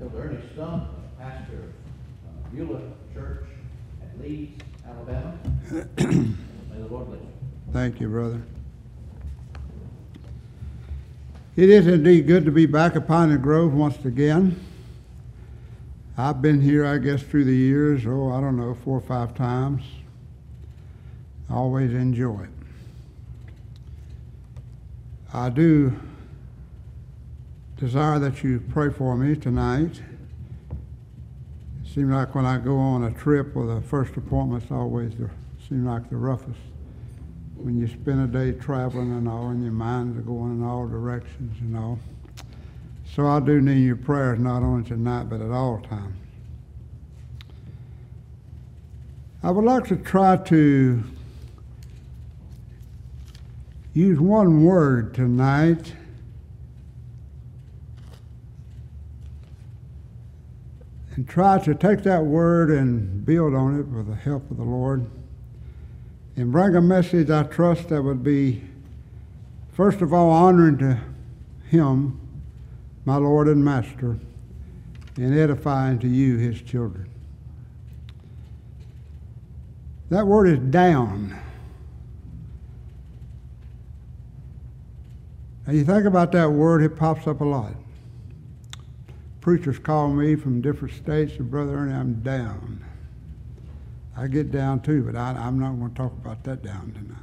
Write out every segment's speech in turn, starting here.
Elder Ernest Stump, pastor of Beulah Church at Leeds, Alabama. May the Lord bless you. Thank you, brother. It is indeed good to be back at Piney Grove once again. I've been here, I guess, through the years, I don't know, 4 or 5 times. I always enjoy it. I do desire that you pray for me tonight. It seems like when I go on a trip or the first appointment's always seem like the roughest. When you spend a day traveling and all, and your minds are going in all directions and all. So I do need your prayers, not only tonight, but at all times. I would like to try to use one word tonight and try to take that word and build on it with the help of the Lord and bring a message, I trust, that would be, first of all, honoring to Him, my Lord and Master, and edifying to you, His children. That word is down. Now you think about that word, it pops up a lot. Preachers call me from different states, and Brother Ernie, I'm down. I get down too, but I'm not going to talk about that down tonight.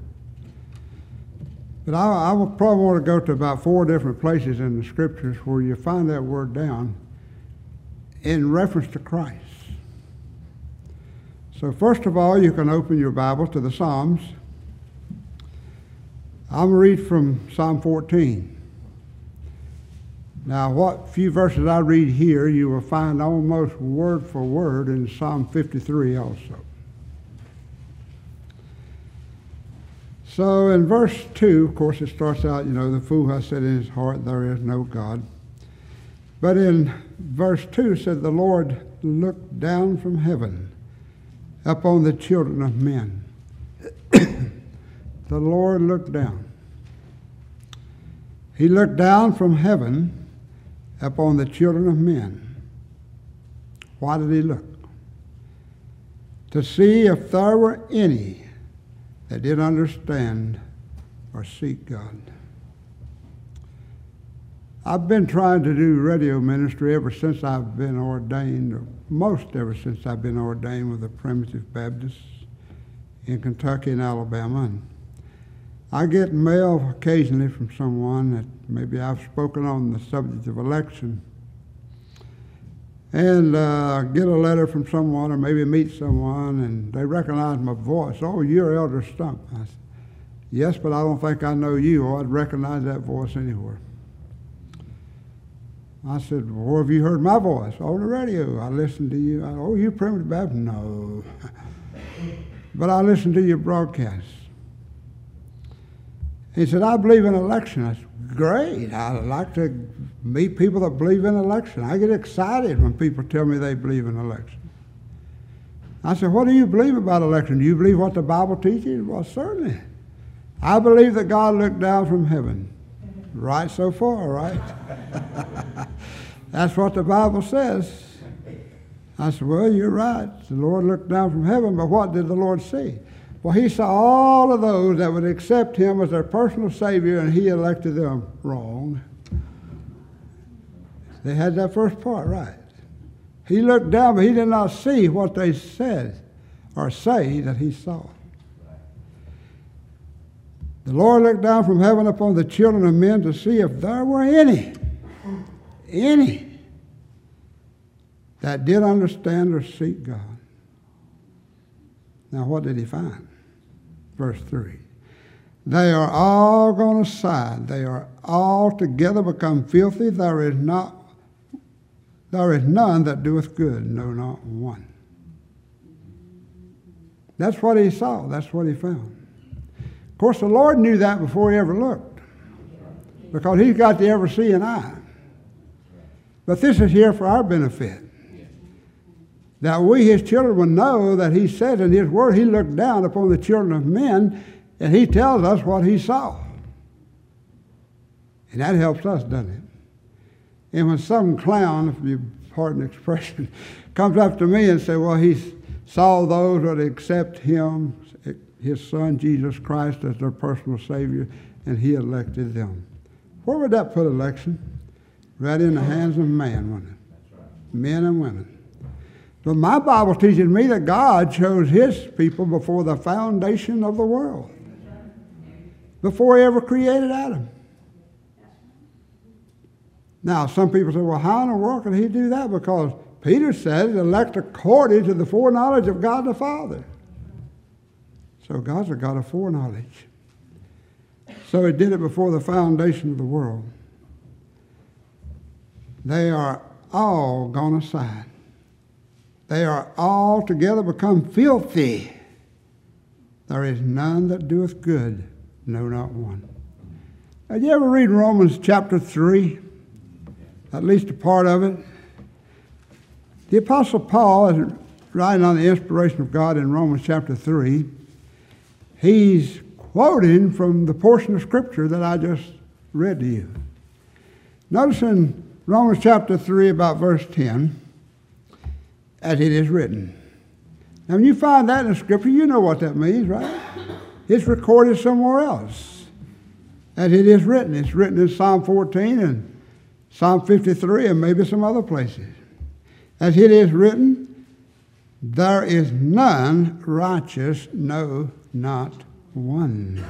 But I will probably want to go to about 4 different places in the Scriptures where you find that word down in reference to Christ. So first of all, you can open your Bible to the Psalms. I'm going to read from Psalm 14. Now, what few verses I read here, you will find almost word for word in Psalm 53 also. So in verse 2, of course, it starts out, the fool has said in his heart, there is no God. But in verse 2 it said, the Lord looked down from heaven upon the children of men. The Lord looked down. He looked down from heaven upon the children of men. Why did He look? To see if there were any that did understand or seek God. I've been trying to do radio ministry ever since I've been ordained, or most ever since I've been ordained with the Primitive Baptists in Kentucky and Alabama. And I get mail occasionally from someone that maybe I've spoken on the subject of election, and get a letter from someone or maybe meet someone and they recognize my voice. Oh, you're Elder Stump. I said, yes, but I don't think I know you, or I'd recognize that voice anywhere. I said, well, where have you heard my voice? On the radio. I listened to you. Oh, you Primitive Baptist? No. But I listened to your broadcast. He said, I believe in election. I said, great. I like to meet people that believe in election. I get excited when people tell me they believe in election. I said, what do you believe about election? Do you believe what the Bible teaches? Well, certainly. I believe that God looked down from heaven. Right so far, right? That's what the Bible says. I said, well, you're right. The Lord looked down from heaven, but what did the Lord see? Well, He saw all of those that would accept Him as their personal Savior, and He elected them wrong. They had that first part right. He looked down, but He did not see what they said or say that He saw. The Lord looked down from heaven upon the children of men to see if there were any that did understand or seek God. Now, what did He find? Verse 3. They are all gone aside. They are all together become filthy. There is none that doeth good, no, not one. That's what He saw. That's what He found. Of course, the Lord knew that before He ever looked, because He's got the ever-seeing eye. But this is here for our benefit, that we, His children, will know that He said in His Word, He looked down upon the children of men, and He tells us what He saw. And that helps us, doesn't it? And when some clown, if you pardon the expression, comes up to me and says, well, he saw those that accept him, his son Jesus Christ, as their personal Savior, and he elected them. Where would that put election? Right in the hands of man, wouldn't it? That's right. Men and women. But my Bible teaches me that God chose his people before the foundation of the world, before he ever created Adam. Now, some people say, well, how in the world could he do that? Because Peter says, elect according to the foreknowledge of God the Father. So God's a God of foreknowledge. So he did it before the foundation of the world. They are all gone aside. They are all together become filthy. There is none that doeth good, no, not one. Did you ever read Romans chapter 3? At least a part of it. The Apostle Paul is writing on the inspiration of God in Romans chapter 3. He's quoting from the portion of Scripture that I just read to you. Notice in Romans chapter 3 about verse 10, as it is written. Now when you find that in the Scripture, you know what that means, right? It's recorded somewhere else. As it is written. It's written in Psalm 14 and Psalm 53 and maybe some other places. As it is written, there is none righteous, no, not one.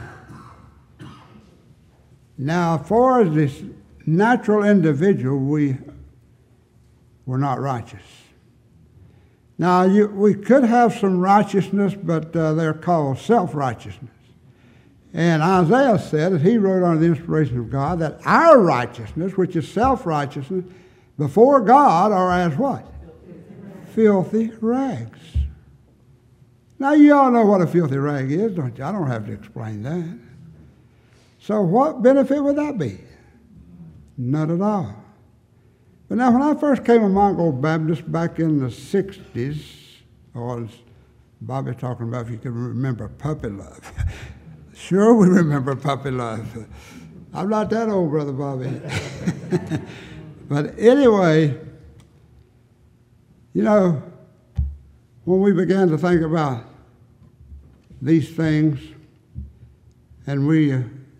Now, as far as this natural individual, we're not righteous. Now, we could have some righteousness, but they're called self-righteousness. And Isaiah said, as he wrote under the inspiration of God, that our righteousness, which is self-righteousness, before God are as what? Filthy rags. Now, you all know what a filthy rag is, don't you? I don't have to explain that. So what benefit would that be? None at all. But now, when I first came among Old Baptists back in the 60s, or as Bobby talking about, if you can remember puppy love. Sure, we remember puppy love. I'm not that old, Brother Bobby. But anyway, you know, when we began to think about these things, and we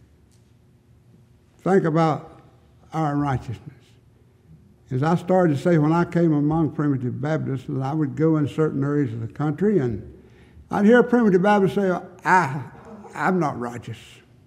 think about our righteousness, as I started to say when I came among Primitive Baptists, that I would go in certain areas of the country, and I'd hear a Primitive Baptist say, I'm not righteous.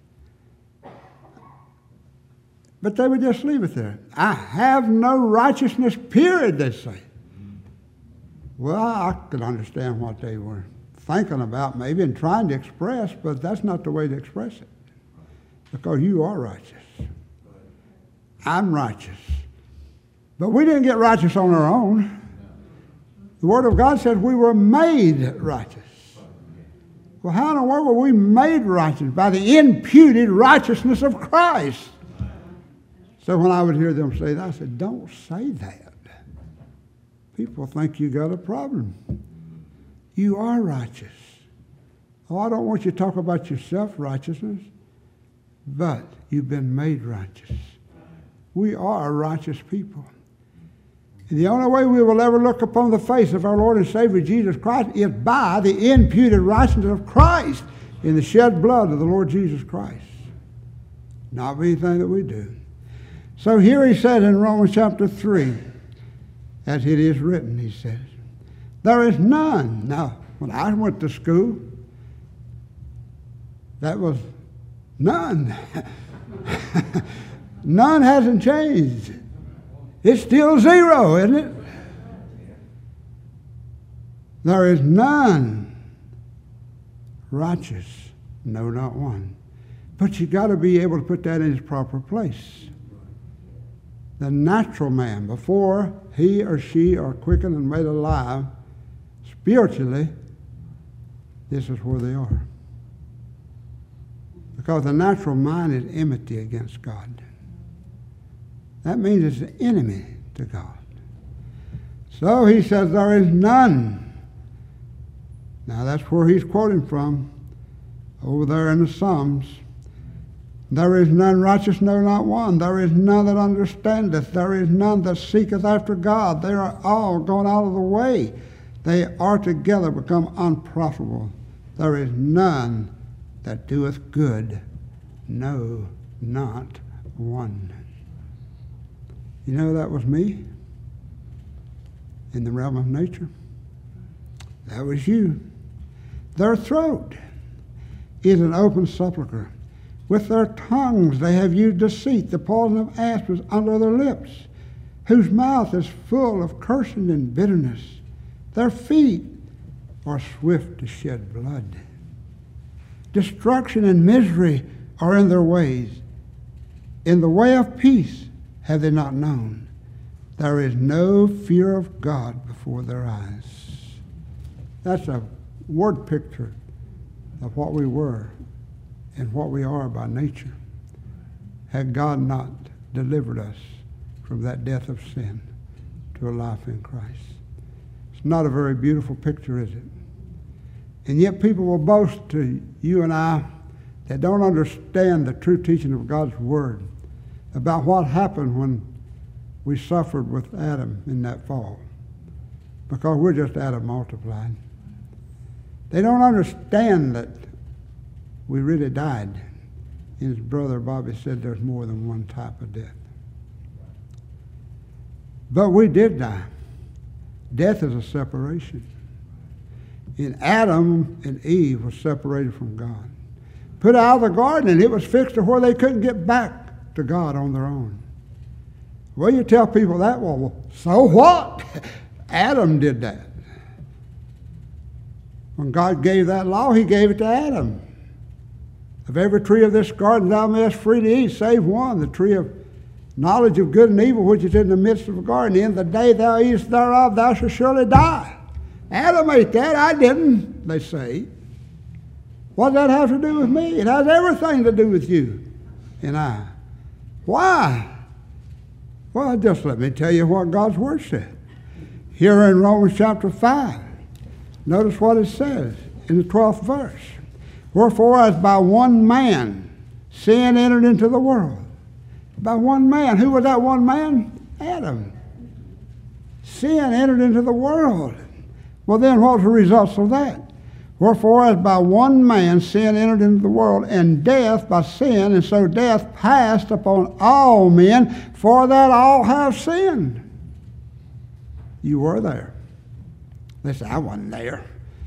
But they would just leave it there. I have no righteousness, period, they say. Well, I could understand what they were thinking about maybe and trying to express, but that's not the way to express it. Because you are righteous. I'm righteous. But we didn't get righteous on our own. The Word of God says we were made righteous. Well, how in the world were we made righteous? By the imputed righteousness of Christ. So when I would hear them say that, I said, don't say that. People think you got a problem. You are righteous. Oh, I don't want you to talk about your self-righteousness, but you've been made righteous. We are a righteous people. And the only way we will ever look upon the face of our Lord and Savior Jesus Christ is by the imputed righteousness of Christ in the shed blood of the Lord Jesus Christ. Not by anything that we do. So here he said in Romans chapter 3, as it is written, he says, there is none. Now, when I went to school, that was none. None hasn't changed. It's still zero, isn't it? There is none righteous, no, not one. But you got to be able to put that in its proper place. The natural man, before he or she are quickened and made alive, spiritually, this is where they are. Because the natural mind is enmity against God. That means it's an enemy to God. So he says there is none. Now that's where he's quoting from, over there in the Psalms. There is none righteous, no, not one. There is none that understandeth. There is none that seeketh after God. They are all gone out of the way. They are together become unprofitable. There is none that doeth good, no, not one. You know, that was me in the realm of nature. That was you. Their throat is an open sepulchre. With their tongues they have used deceit. The poison of asps is under their lips, whose mouth is full of cursing and bitterness. Their feet are swift to shed blood. Destruction and misery are in their ways. In the way of peace have they not known. There is no fear of God before their eyes. That's a word picture of what we were and what we are by nature, had God not delivered us from that death of sin to a life in Christ. It's not a very beautiful picture, is it? And yet people will boast to you and I that don't understand the true teaching of God's Word about what happened when we suffered with Adam in that fall, because we're just Adam multiplied. They don't understand that we really died. And his brother Bobby said there's more than one type of death. But we did die. Death is a separation. And Adam and Eve were separated from God. Put out of the garden, and it was fixed to where they couldn't get back to God on their own. Well, you tell people that, well, so what? Adam did that. When God gave that law, he gave it to Adam. Of every tree of this garden thou mayest freely eat, save one, the tree of knowledge of good and evil, which is in the midst of the garden. In the day thou eatest thereof, thou shalt surely die. Adam ate that, I didn't, they say. What does that have to do with me? It has everything to do with you and I. Why? Well, just let me tell you what God's Word said. Here in Romans chapter 5, notice what it says in the 12th verse. Wherefore, as by one man sin entered into the world. By one man. Who was that one man? Adam. Sin entered into the world. Well, then what was the results of that? Wherefore, as by one man sin entered into the world, and death by sin, and so death passed upon all men, for that all have sinned. You were there. They say, I wasn't there.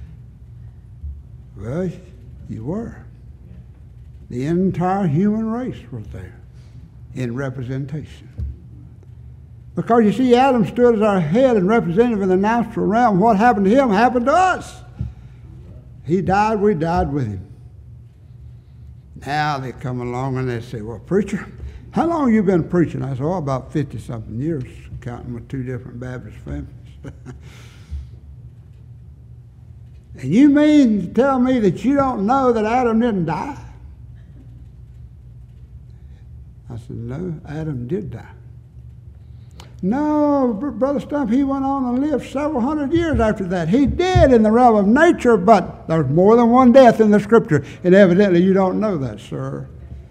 Well, you were. The entire human race was there in representation. Because you see, Adam stood as our head and representative in the natural realm. What happened to him happened to us. He died, we died with him. Now they come along and they say, well, preacher, how long have you been preaching? I said, oh, about 50-something years, counting with 2 different Baptist families. And you mean to tell me that you don't know that Adam didn't die? I said, no, Adam did die. No, Brother Stump, he went on and lived several hundred years after that. He did in the realm of nature, but there's more than one death in the Scripture, and evidently you don't know that, sir.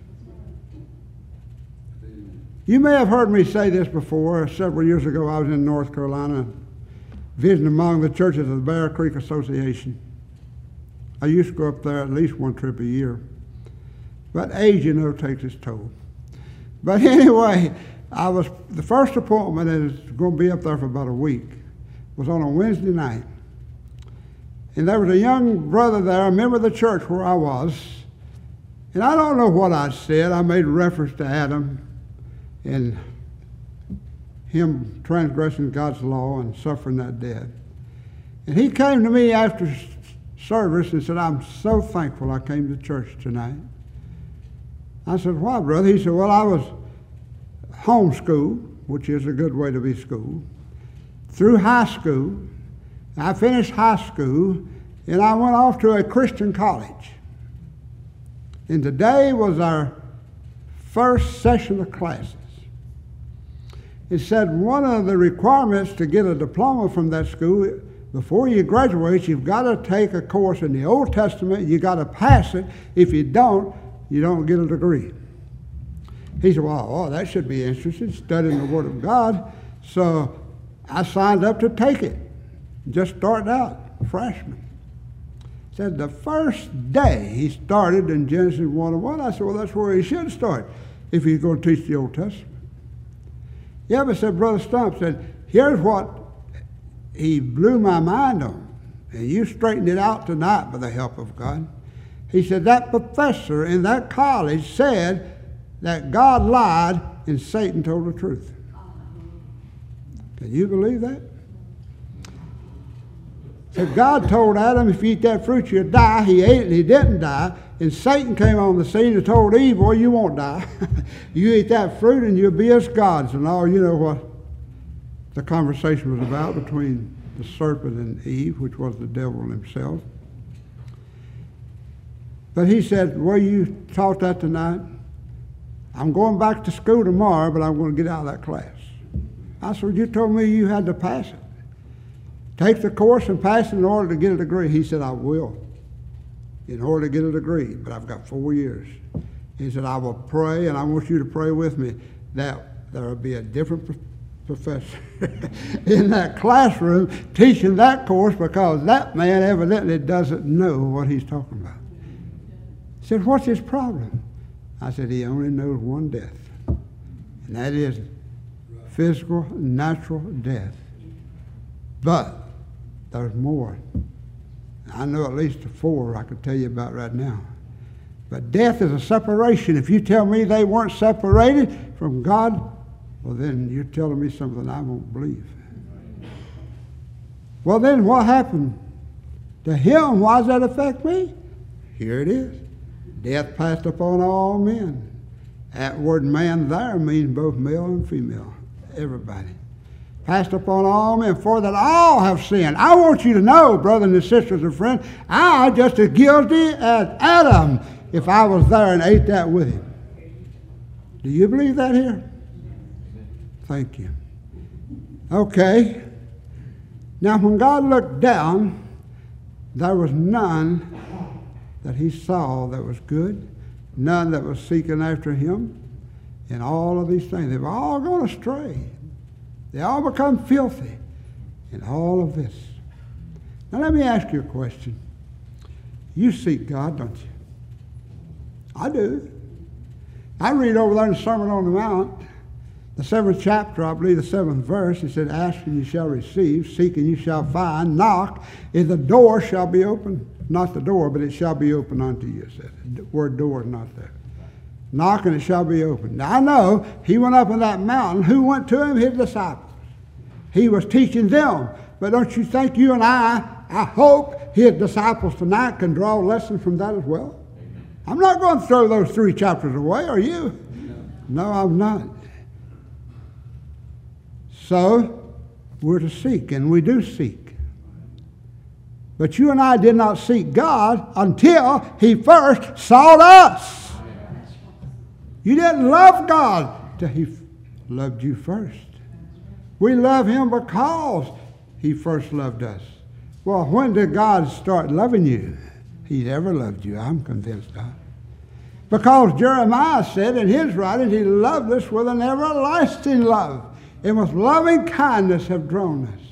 You may have heard me say this before. Several years ago, I was in North Carolina visiting among the churches of the Bear Creek Association. I used to go up there at least one trip a year. But age, you know, takes its toll. But anyway, the first appointment, and it's going to be up there for about a week, was on a Wednesday night. And there was a young brother there, a member of the church where I was. And I don't know what I said. I made reference to Adam and him transgressing God's law and suffering that death. And he came to me after service and said, I'm so thankful I came to church tonight. I said, why, brother? He said, well, I was homeschooled, which is a good way to be schooled, through high school. I finished high school, and I went off to a Christian college. And today was our first session of classes. It said one of the requirements to get a diploma from that school, before you graduate, you've got to take a course in the Old Testament. You got to pass it. If you don't get a degree. He said, well, that should be interesting, studying the Word of God. So I signed up to take it. Just started out, freshman. Said the first day he started in Genesis 1:1, I said, well, that's where he should start if he's going to teach the Old Testament. Yeah, but said, Brother Stump said, here's what he blew my mind on, and you straightened it out tonight by the help of God. He said, that professor in that college said that God lied and Satan told the truth. Can you believe that? So God told Adam, if you eat that fruit, you'll die. He ate it and he didn't die. And Satan came on the scene and told Eve, well, you won't die. You eat that fruit and you'll be as gods. And all you know what the conversation was about between the serpent and Eve, which was the devil himself. But he said, well, you taught that tonight. I'm going back to school tomorrow, but I'm going to get out of that class. I said, well, you told me you had to pass it. Take the course and pass it in order to get a degree. He said, I will, in order to get a degree, but I've got 4 years. He said, I will pray, and I want you to pray with me, that there will be a different professor in that classroom teaching that course, because that man evidently doesn't know what he's talking about. He said, what's his problem? I said, he only knows one death, and that is physical, natural death. But there's more. I know at least 4 I could tell you about right now. But death is a separation. If you tell me they weren't separated from God, well, then you're telling me something I won't believe. Well, then what happened to him? Why does that affect me? Here it is. Death passed upon all men. That word man there means both male and female. Everybody. Passed upon all men, for that all have sinned. I want you to know, brothers and sisters and friends, I just as guilty as Adam if I was there and ate that with him. Do you believe that here? Thank you. Okay. Now, when God looked down, there was none that he saw that was good, none that was seeking after him, and all of these things. They were all gone astray. They all become filthy in all of this. Now let me ask you a question. You seek God, don't you? I do. I read over there in the Sermon on the Mount, the 7th chapter, I believe the 7th verse. It said, ask and you shall receive, seek and you shall find, knock and the door shall be open. Not the door, but it shall be open unto you. It said. The word door is not there. Knock and it shall be opened. Now I know he went up on that mountain. Who went to him? His disciples. He was teaching them. But don't you think you and I hope his disciples tonight can draw a lesson from that as well? Amen. I'm not going to throw those 3 chapters away, are you? No, I'm not. So we're to seek, and we do seek. But you and I did not seek God until he first sought us. You didn't love God till he loved you first. We love him because he first loved us. Well, when did God start loving you? He's ever loved you, I'm convinced of. Because Jeremiah said in his writing, he loved us with an everlasting love. And with loving kindness have drawn us.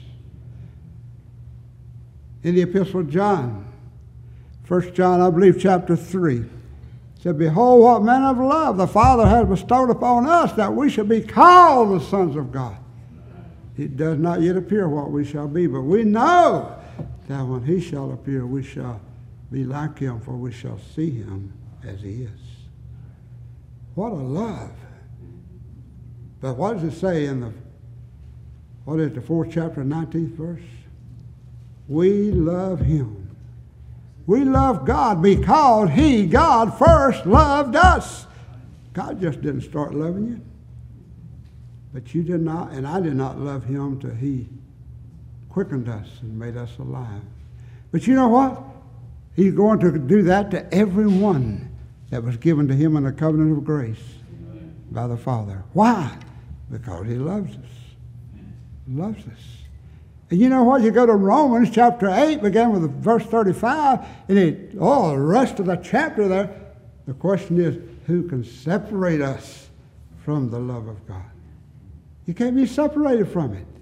In the Epistle of John, 1 John, I believe, chapter 3, said, behold, what manner of love the Father has bestowed upon us, that we should be called the sons of God. It does not yet appear what we shall be, but we know that when he shall appear, we shall be like him, for we shall see him as he is. What a love. But what does it say in the 4th chapter, 19th verse? We love him. We love God because God first loved us. God just didn't start loving you. But you did not, and I did not love him till he quickened us and made us alive. But you know what? He's going to do that to everyone that was given to him in the covenant of grace by the Father. Why? Because he loves us. He loves us. And you know what? You go to Romans chapter 8, beginning with verse 35, and the rest of the chapter there, the question is, who can separate us from the love of God. You can't be separated from it.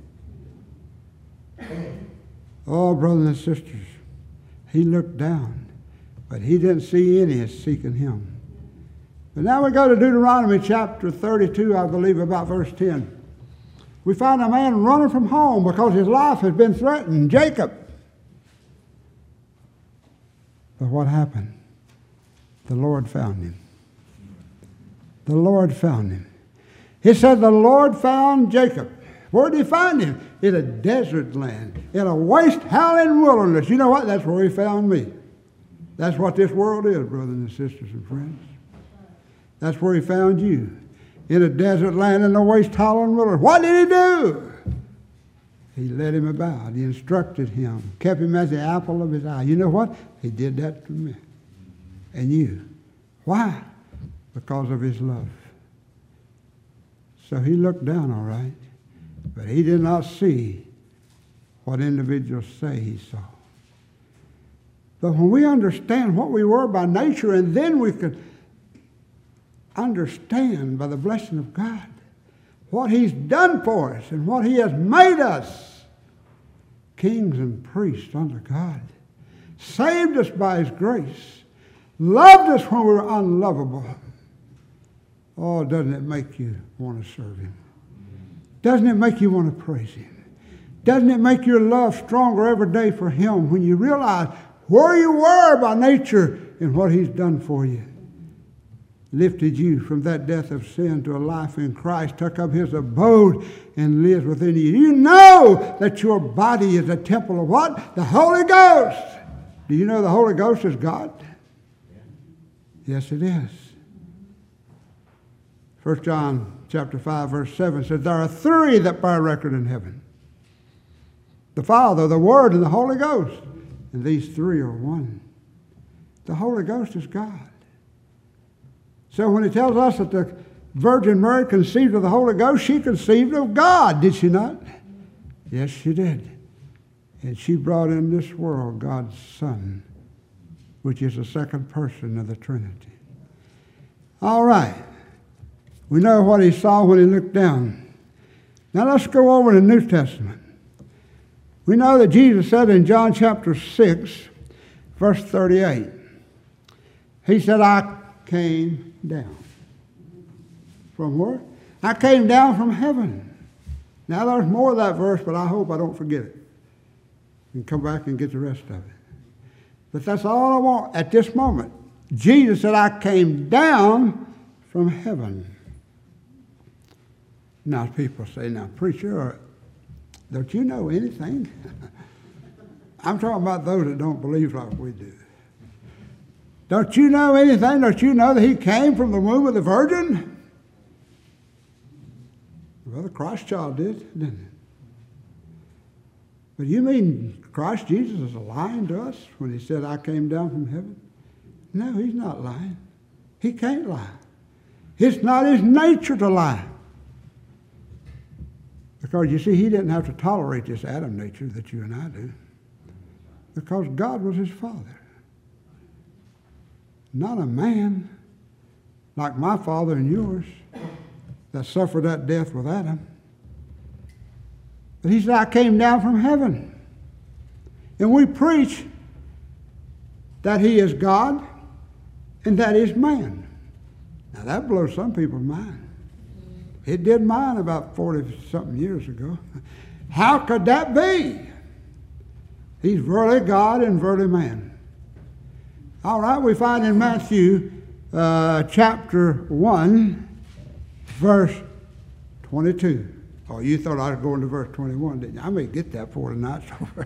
Oh, brothers and sisters, he looked down, but he didn't see any as seeking him. But now we go to Deuteronomy chapter 32, I believe, about verse 10. We find a man running from home because his life has been threatened, Jacob. But what happened? The Lord found him. The Lord found him. He said the Lord found Jacob. Where did he find him? In a desert land, in a waste, howling wilderness. You know what? That's where he found me. That's what this world is, brothers and sisters and friends. That's where he found you. In a desert land, in a waste, howling wilderness. What did he do? He led him about. He instructed him. Kept him as the apple of his eye. You know what? He did that to me. And you. Why? Because of his love. So he looked down, all right. But he did not see what individuals say he saw. But when we understand what we were by nature, and then we can understand by the blessing of God what he's done for us and what he has made us kings and priests unto God, saved us by his grace, loved us when we were unlovable. Oh, doesn't it make you want to serve him? Doesn't it make you want to praise him? Doesn't it make your love stronger every day for him when you realize where you were by nature and what he's done for you? Lifted you from that death of sin to a life in Christ, took up his abode and lives within you. You know that your body is a temple of what? The Holy Ghost. Do you know the Holy Ghost is God? Yes, it is. 1 John chapter 5, verse 7 says, there are three that bear record in heaven. The Father, the Word, and the Holy Ghost. And these three are one. The Holy Ghost is God. So when he tells us that the Virgin Mary conceived of the Holy Ghost, she conceived of God, did she not? Yes, she did. And she brought in this world God's Son, which is the second person of the Trinity. All right. We know what he saw when he looked down. Now let's go over to the New Testament. We know that Jesus said in John chapter 6, verse 38, he said, I came down. From where? I came down from heaven. Now there's more of that verse, but I hope I don't forget it. And come back and get the rest of it. But that's all I want at this moment. Jesus said, I came down from heaven. Now people say, now preacher, don't you know anything? I'm talking about those that don't believe like we do. Don't you know anything? Don't you know that he came from the womb of the Virgin? Well, the Christ child did, didn't it? But you mean Christ Jesus is lying to us when he said, I came down from heaven? No, he's not lying. He can't lie. It's not his nature to lie. Because you see, he didn't have to tolerate this Adam nature that you and I do. Because God was his father. Not a man like my father and yours that suffered that death with Adam. But he said, I came down from heaven. And we preach that he is God and that he is man. Now that blows some people's mind. It did mine about 40-something years ago. How could that be? He's verily God and verily man. All right, we find in Matthew chapter 1, verse 22. Oh, you thought I was going to verse 21, didn't you? I may get that for tonight.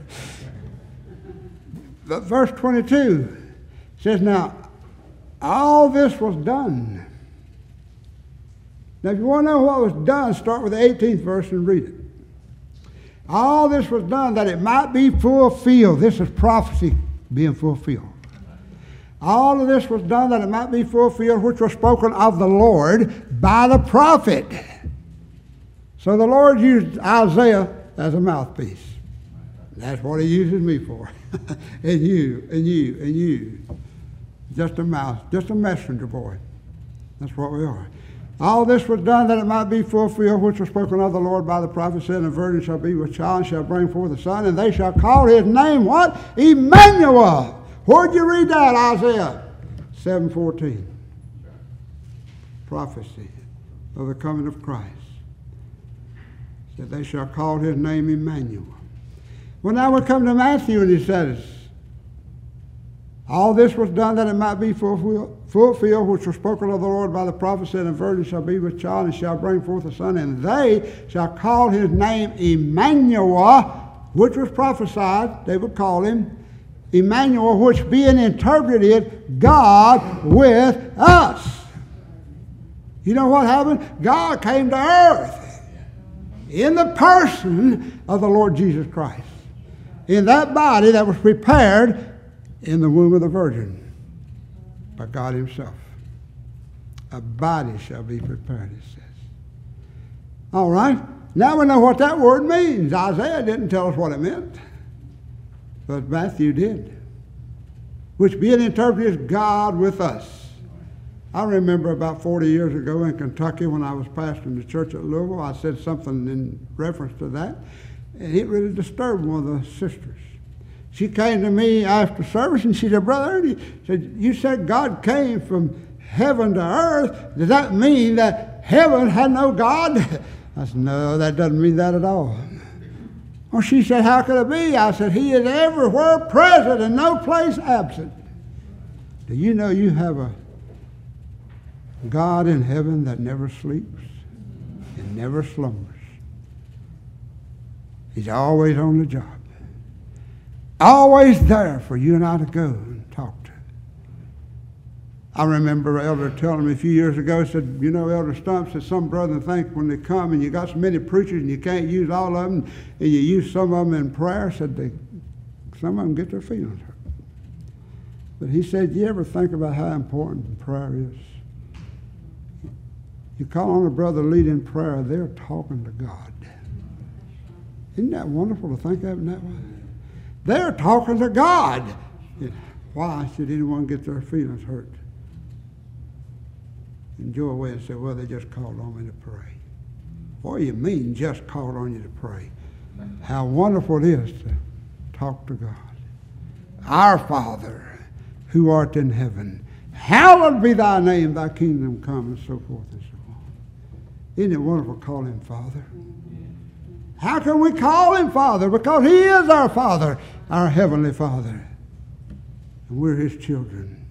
But verse 22 says, now, all this was done. Now, if you want to know what was done, start with the 18th verse and read it. All this was done that it might be fulfilled. This is prophecy being fulfilled. All of this was done that it might be fulfilled, which was spoken of the Lord by the prophet. So the Lord used Isaiah as a mouthpiece. That's what he uses me for. And you. Just a mouth, just a messenger boy. That's what we are. All this was done that it might be fulfilled, which was spoken of the Lord by the prophet, saying, a virgin shall be with child, and shall bring forth a son, and they shall call his name what? Emmanuel. Where'd you read that, Isaiah? 7:14. Prophecy of the coming of Christ. Said they shall call his name Emmanuel. Well, now we come to Matthew, and he says, all this was done that it might be fulfilled, which was spoken of the Lord by the prophet, saying, a virgin shall be with child, and shall bring forth a son, and they shall call his name Emmanuel, which was prophesied, they would call him Emmanuel, which being interpreted, God with us. You know what happened? God came to earth in the person of the Lord Jesus Christ, in that body that was prepared in the womb of the Virgin by God himself. A body shall be prepared, it says. All right, now we know what that word means. Isaiah didn't tell us what it meant, but Matthew did. Which being interpreted is God with us. I remember about 40 years ago in Kentucky when I was pastoring the church at Louisville, I said something in reference to that, and it really disturbed one of the sisters. She came to me after service and she said, Brother Ernie, said, you said God came from heaven to earth. Does that mean that heaven had no God? I said, no, that doesn't mean that at all. Well, she said, how could it be? I said, he is everywhere present and no place absent. Do you know you have a God in heaven that never sleeps and never slumbers? He's always on the job. Always there for you and I to go and talk to. I remember Elder telling me a few years ago, he said, you know, Elder Stump said some brethren think when they come and you got so many preachers and you can't use all of them and you use some of them in prayer, said some of them get their feelings hurt. But he said, you ever think about how important prayer is? You call on a brother to lead in prayer, they're talking to God. Isn't that wonderful to think of it in that way? They're talking to God. Why should anyone get their feelings hurt? And go away and say, well, they just called on me to pray. What do you mean just called on you to pray? How wonderful it is to talk to God. Our Father, who art in heaven, hallowed be thy name, thy kingdom come, and so forth and so on. Isn't it wonderful to call him Father? How can we call him Father? Because he is our Father, our Heavenly Father. And we're his children.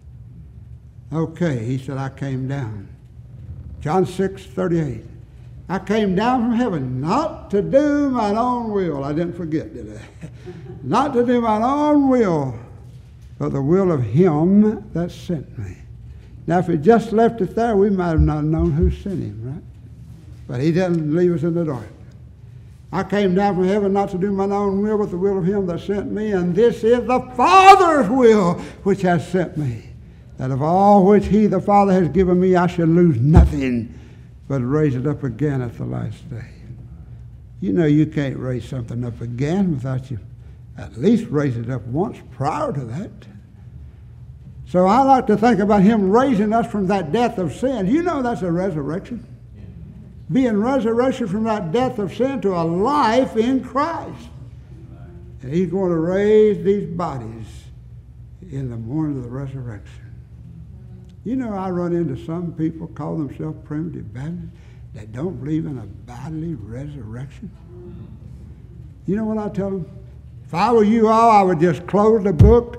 Okay, he said, I came down. John 6:38. I came down from heaven not to do mine own will. I didn't forget, did I? Not to do mine own will, but the will of him that sent me. Now, if he just left it there, we might have not known who sent him, right? But he doesn't leave us in the dark. I came down from heaven not to do mine own will, but the will of him that sent me. And this is the Father's will which has sent me, that of all which he, the Father, has given me, I shall lose nothing, but raise it up again at the last day. You know you can't raise something up again without you at least raise it up once prior to that. So I like to think about him raising us from that death of sin. You know that's a resurrection. Being resurrected from that death of sin to a life in Christ. And he's going to raise these bodies in the morning of the resurrection. You know, I run into some people call themselves Primitive Baptists that don't believe in a bodily resurrection. You know what I tell them? If I were you all, I would just close the book,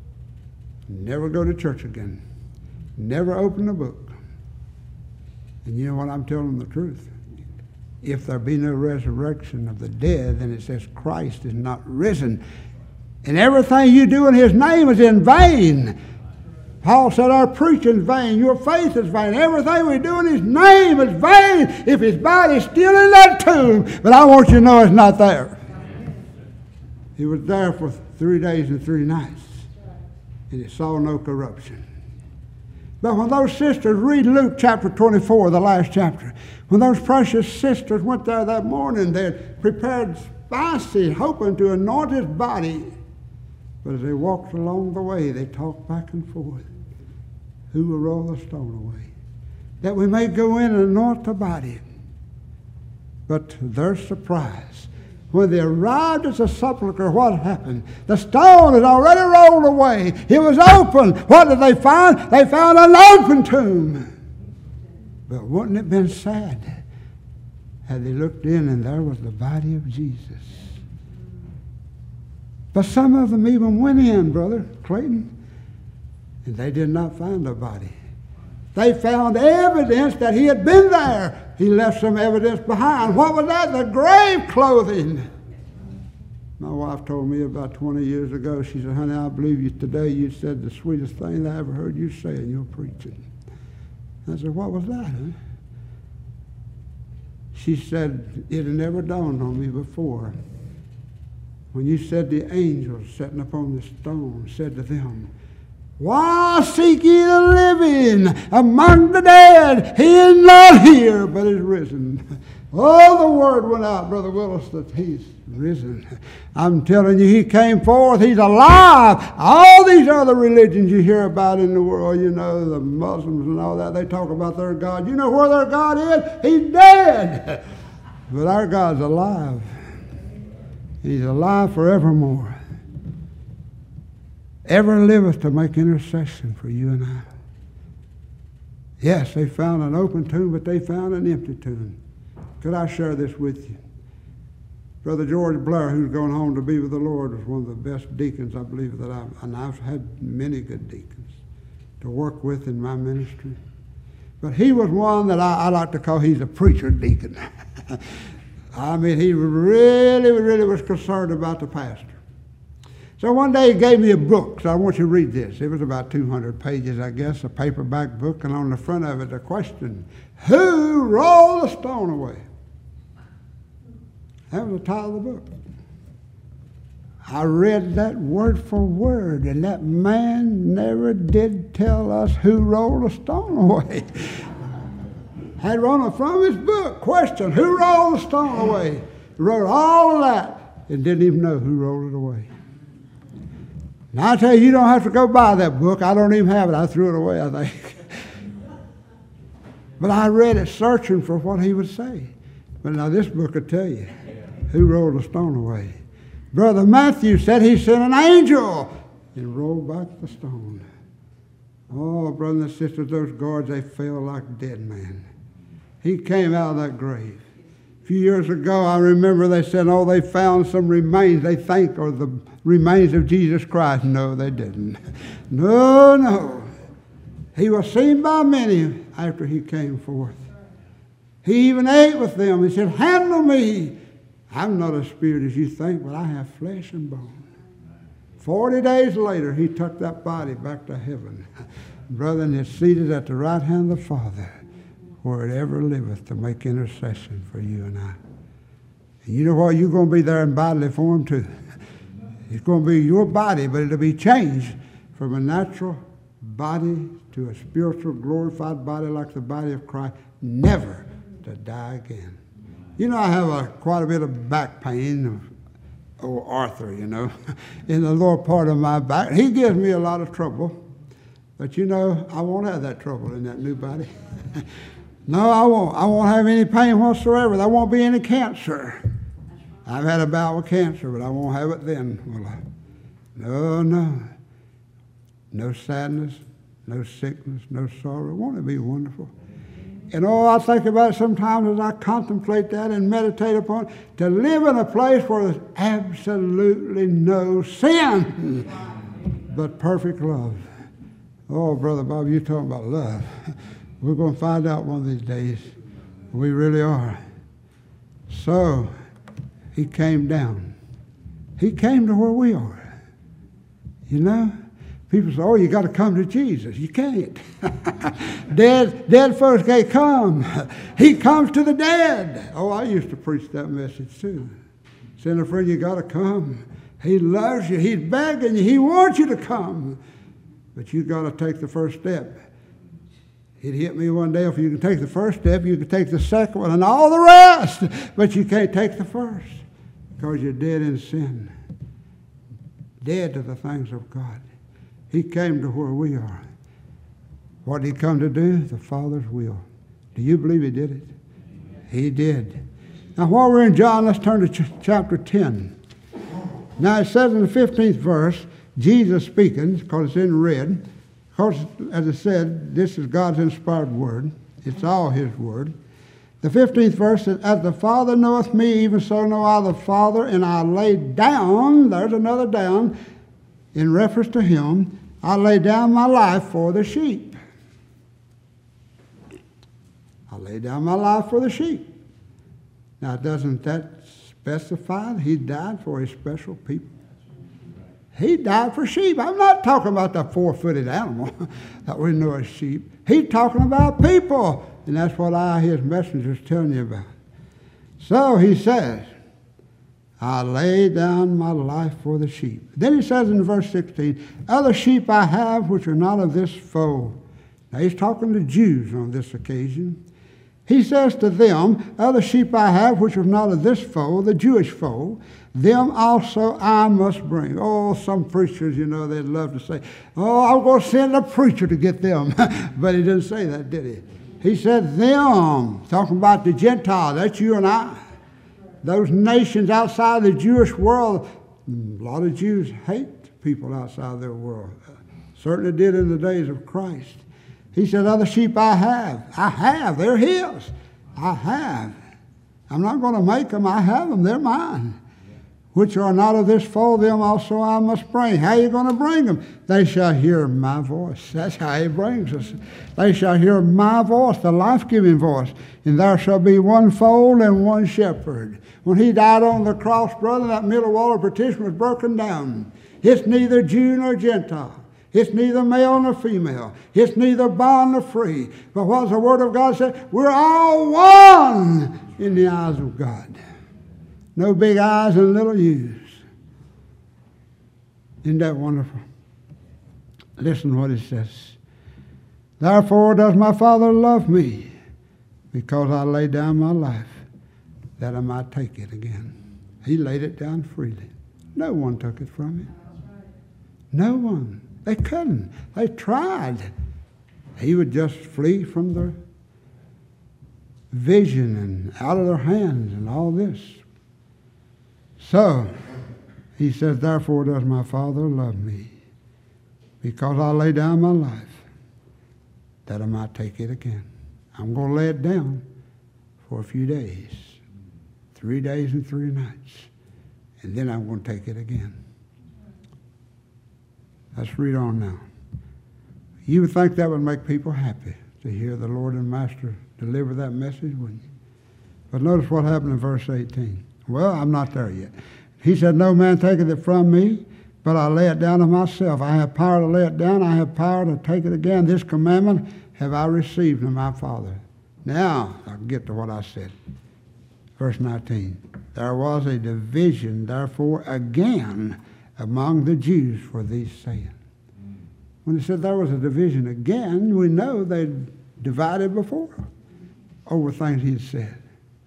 never go to church again, never open the book. And you know what? I'm telling them the truth. If there be no resurrection of the dead, then it says Christ is not risen. And everything you do in his name is in vain. Paul said our preaching is vain, your faith is vain. Everything we do in his name is vain if his body's still in that tomb. But I want you to know it's not there. He was there for 3 days and 3 nights, and it saw no corruption. But when those sisters, read Luke chapter 24, the last chapter, when those precious sisters went there that morning, they had prepared spices, hoping to anoint his body. But as they walked along the way, they talked back and forth. Who will roll the stone away? that we may go in and anoint the body. But to their surprise, when they arrived at the sepulchre, what happened? The stone had already rolled away. It was open. What did they find? They found an open tomb. But wouldn't it have been sad had they looked in and there was the body of Jesus? But some of them even went in, Brother Clayton, and they did not find the body. They found evidence that he had been there. He left some evidence behind. What was that? The grave clothing. My wife told me about 20 years ago, she said, honey, I believe you today. You said the sweetest thing I ever heard you say in your preaching. I said, what was that, huh? She said, it had never dawned on me before. When you said the angels sitting upon the stone said to them, why seek ye the living among the dead? He is not here, but is risen. Oh, the word went out, Brother Willis, that he's risen. I'm telling you, he came forth. He's alive. All these other religions you hear about in the world, you know, the Muslims and all that, they talk about their God. You know where their God is? He's dead. But our God's alive. He's alive forevermore. Ever liveth to make intercession for you and I. Yes, they found an open tomb, but they found an empty tomb. Could I share this with you? Brother George Blair, who's going home to be with the Lord, was one of the best deacons, I believe, that I've had many good deacons to work with in my ministry. But he was one that I like to call, he's a preacher deacon. I mean, he really was concerned about the pastor. So one day he gave me a book, so I want you to read this. It was about 200 pages, I guess, a paperback book, and on the front of it, a question, who rolled the stone away? That was the title of the book. I read that word for word, and that man never did tell us who rolled the stone away. Had run it from his book, question, who rolled the stone away? He wrote all of that and didn't even know who rolled it away. Now I tell you, you don't have to go buy that book. I don't even have it. I threw it away, I think. But I read it searching for what he would say. But now this book will tell you who rolled the stone away. Brother Matthew said he sent an angel and rolled back the stone. Oh, brothers and sisters, those guards, they fell like dead men. He came out of that grave. A few years ago, I remember they said, oh, they found some remains, they think, or the remains of Jesus Christ. No, they didn't. No. He was seen by many after he came forth. He even ate with them. He said, handle me. I'm not as spirit as you think, but I have flesh and bone. 40 days later, he took that body back to heaven. Brother, and is seated at the right hand of the Father, where it ever liveth to make intercession for you and I. And you know what? You're going to be there in bodily form too. It's going to be your body, but it'll be changed from a natural body to a spiritual glorified body like the body of Christ, never to die again. You know, I have quite a bit of back pain of old Arthur, you know, in the lower part of my back. He gives me a lot of trouble. But you know, I won't have that trouble in that new body. No, I won't. I won't have any pain whatsoever. There won't be any cancer. I've had a bout with cancer, but I won't have it then, will I? No. No sadness, no sickness, no sorrow. Won't it be wonderful? And I think about it sometimes as I contemplate that and meditate upon it, to live in a place where there's absolutely no sin, but perfect love. Oh, Brother Bob, you're talking about love. We're going to find out one of these days. We really are. So, he came down. He came to where we are. You know? People say, oh, you got to come to Jesus. You can't. Dead folks can't come. He comes to the dead. Oh, I used to preach that message too. Saying, friend, you got to come. He loves you. He's begging you. He wants you to come. But you got to take the first step. It hit me one day, if you can take the first step, you can take the second one and all the rest. But you can't take the first because you're dead in sin. Dead to the things of God. He came to where we are. What did he come to do? The Father's will. Do you believe he did it? He did. Now while we're in John, let's turn to chapter 10. Now it says in the 15th verse, Jesus speaking, because it's in red. Of course, as I said, this is God's inspired word. It's all his word. The 15th verse says, as the Father knoweth me, even so know I the Father, and I lay down, there's another down, in reference to him, I lay down my life for the sheep. I lay down my life for the sheep. Now, doesn't that specify he died for his special people? He died for sheep. I'm not talking about the four-footed animal that we know as sheep. He's talking about people. And that's what his messenger, is telling you about. So he says, I lay down my life for the sheep. Then he says in verse 16, other sheep I have which are not of this fold. Now he's talking to Jews on this occasion. He says to them, other sheep I have which are not of this fold, the Jewish fold, them also I must bring. Oh, some preachers, they'd love to say, oh, I'm going to send a preacher to get them. But he didn't say that, did he? He said them, talking about the Gentiles, that's you and I. Those nations outside the Jewish world, a lot of Jews hate people outside their world. Certainly did in the days of Christ. He said, other sheep I have, they're his. I have. I'm not going to make them, I have them, they're mine. Which are not of this fold, them also I must bring. How are you going to bring them? They shall hear my voice. That's how he brings us. They shall hear my voice, the life-giving voice. And there shall be one fold and one shepherd. When he died on the cross, brother, that middle wall of partition was broken down. It's neither Jew nor Gentile. It's neither male nor female. It's neither bond nor free. But what does the Word of God say? We're all one in the eyes of God. No big I's and little U's. Isn't that wonderful? Listen to what it says. Therefore does my Father love me, because I lay down my life, that I might take it again. He laid it down freely. No one took it from him. No one. They couldn't. They tried. He would just flee from their vision and out of their hands and all this. So, he says, therefore does my Father love me, because I lay down my life, that I might take it again. I'm going to lay it down for a few days, 3 days and 3 nights, and then I'm going to take it again. Let's read on now. You would think that would make people happy to hear the Lord and Master deliver that message, wouldn't you? But notice what happened in verse 18. Well, I'm not there yet. He said, no man taketh it from me, but I lay it down of myself. I have power to lay it down. I have power to take it again. This commandment have I received of my Father. Now, I'll get to what I said. Verse 19. There was a division, therefore, again among the Jews for these sayings. When he said there was a division again, we know they divided before over things he'd said.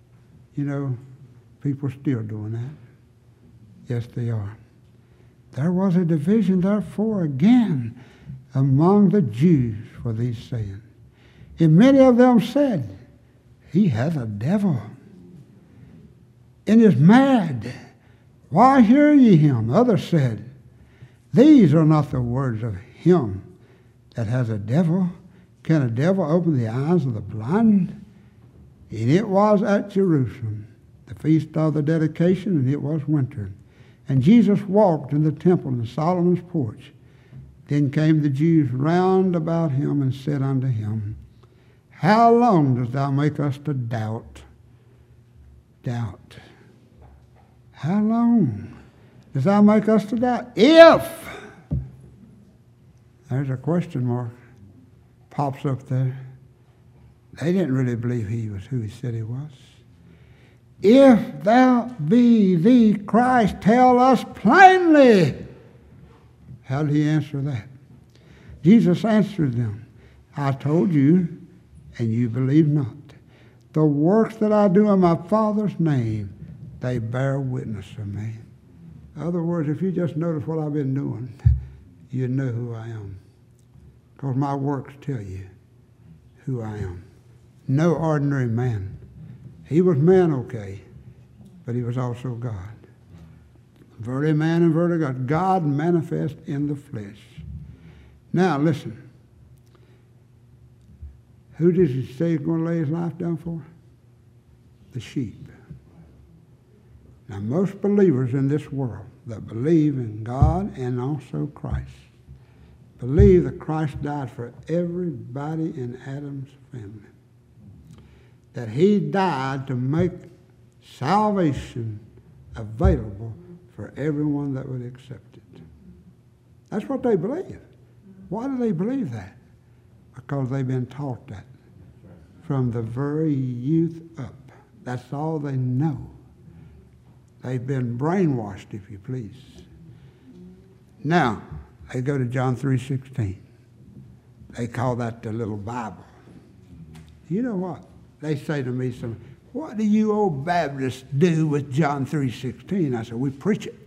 People are still doing that. Yes, they are. There was a division, therefore, again among the Jews for these sayings. And many of them said, he hath a devil and is mad. Why hear ye him? Others said, these are not the words of him that has a devil. Can a devil open the eyes of the blind? And it was at Jerusalem, the feast of the dedication, and it was winter. And Jesus walked in the temple in Solomon's porch. Then came the Jews round about him and said unto him, how long dost thou make us to doubt? Doubt. How long dost thou make us to doubt? If, there's a question mark, pops up there. They didn't really believe he was who he said he was. If thou be the Christ, tell us plainly. How did he answer that? Jesus answered them, I told you, and you believe not. The works that I do in my Father's name, they bear witness of me. In other words, if you just notice what I've been doing, you know who I am. Because my works tell you who I am. no ordinary man. He was man, okay, but he was also God. Very man and very God. God manifest in the flesh. Now, listen. Who does he say he's going to lay his life down for? The sheep. Now, most believers in this world that believe in God and also Christ believe that Christ died for everybody in Adam's family. That he died to make salvation available for everyone that would accept it. That's what they believe. Why do they believe that? Because they've been taught that from the very youth up. That's all they know. They've been brainwashed, if you please. Now, they go to John 3:16. They call that the little Bible. You know what? They say to me, what do you old Baptists do with John 3:16? I said, we preach it.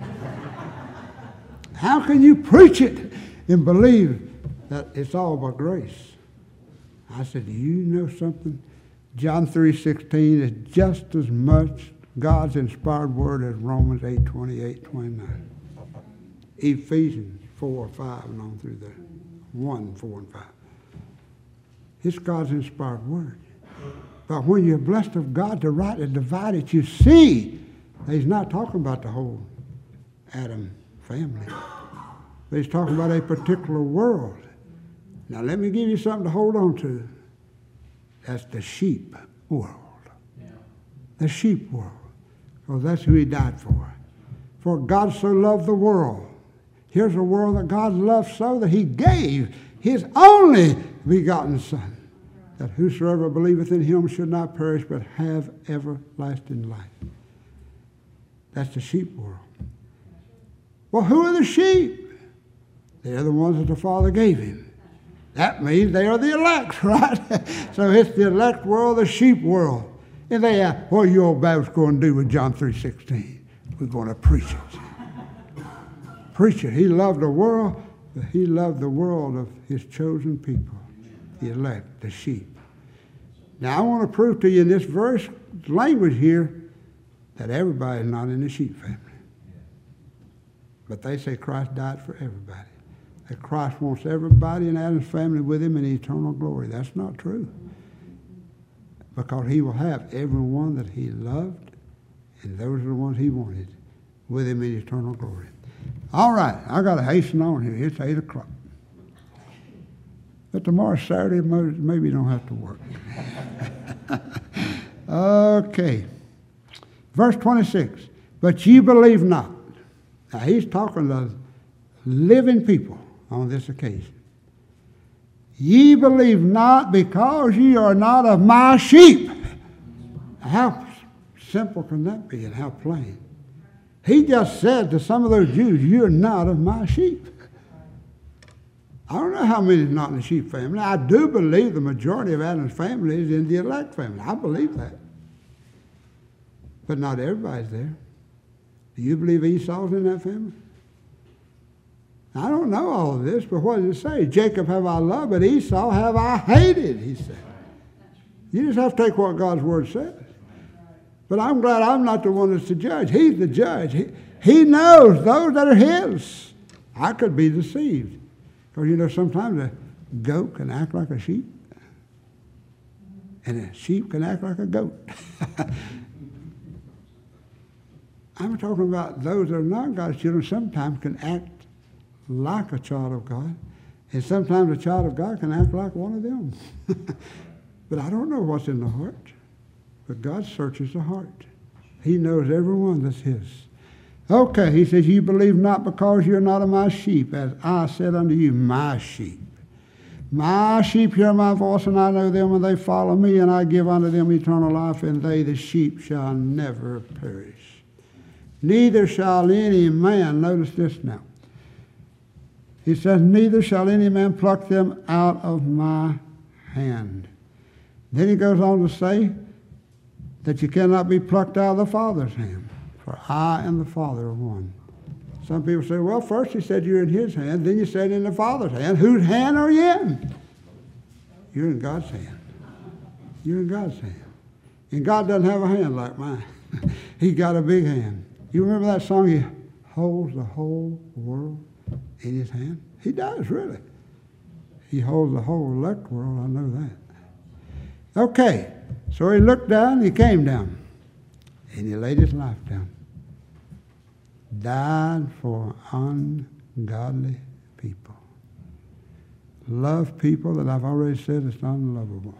How can you preach it and believe that it's all by grace? I said, do you know something? John 3:16 is just as much God's inspired word as Romans 8:28-29. Ephesians 4:5 and on through there. 1, 4, and 5. It's God's inspired word. But when you're blessed of God to rightly divide it, you see that he's not talking about the whole Adam family. But he's talking about a particular world. Now let me give you something to hold on to. That's the sheep world. Yeah. The sheep world. Because that's who he died for. For God so loved the world. Here's a world that God loved so that he gave his only begotten Son, that whosoever believeth in him should not perish but have everlasting life. That's the sheep world. Well, who are the sheep? They're the ones that the Father gave him. That means they are the elect, right? So it's the elect world, the sheep world. And they ask, what are you old Baptists going to do with John 3:16? We're going to preach it. Preach it. He loved the world, but he loved the world of his chosen people, the elect, the sheep. Now, I want to prove to you in this verse language here that everybody is not in the sheep family. But they say Christ died for everybody. That Christ wants everybody in Adam's family with him in eternal glory. That's not true. Because he will have everyone that he loved, and those are the ones he wanted with him in eternal glory. All right, I got to hasten on here. It's 8 o'clock. But tomorrow's Saturday, maybe you don't have to work. Okay. Verse 26. But ye believe not. Now he's talking to living people on this occasion. Ye believe not because ye are not of my sheep. How simple can that be and how plain? He just said to some of those Jews, you're not of my sheep. I don't know how many is not in the sheep family. I do believe the majority of Adam's family is in the elect family. I believe that. But not everybody's there. Do you believe Esau's in that family? I don't know all of this, but what does it say? Jacob have I loved, but Esau have I hated, he said. You just have to take what God's word says. But I'm glad I'm not the one that's the judge. He's the judge. He knows those that are his. I could be deceived. Because, you know, sometimes a goat can act like a sheep. And a sheep can act like a goat. I'm talking about those that are not God's children sometimes can act like a child of God. And sometimes a child of God can act like one of them. But I don't know what's in the heart. But God searches the heart. He knows everyone that's his. Okay, he says, you believe not because you're not of my sheep, as I said unto you, my sheep. My sheep hear my voice, and I know them, and they follow me, and I give unto them eternal life, and they, the sheep, shall never perish. Neither shall any man, notice this now. He says, neither shall any man pluck them out of my hand. Then he goes on to say that you cannot be plucked out of the Father's hand, for I and the Father are one. Some people say, well, first you said you're in his hand, then you said in the Father's hand. Whose hand are you in? You're in God's hand. You're in God's hand. And God doesn't have a hand like mine. He got a big hand. You remember that song, He holds the whole world in His hand? He does, really. He holds the whole elect world, I know that. Okay, so He looked down, He came down, and He laid His life down. Died for ungodly people. Love people that I've already said is unlovable.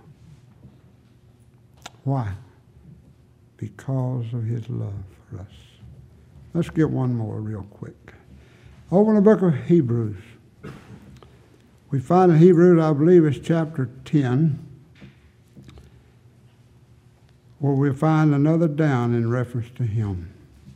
Why? Because of His love for us. Let's get one more real quick. Over in the book of Hebrews. We find in Hebrews, I believe it's chapter 10, where we find another down in reference to Him.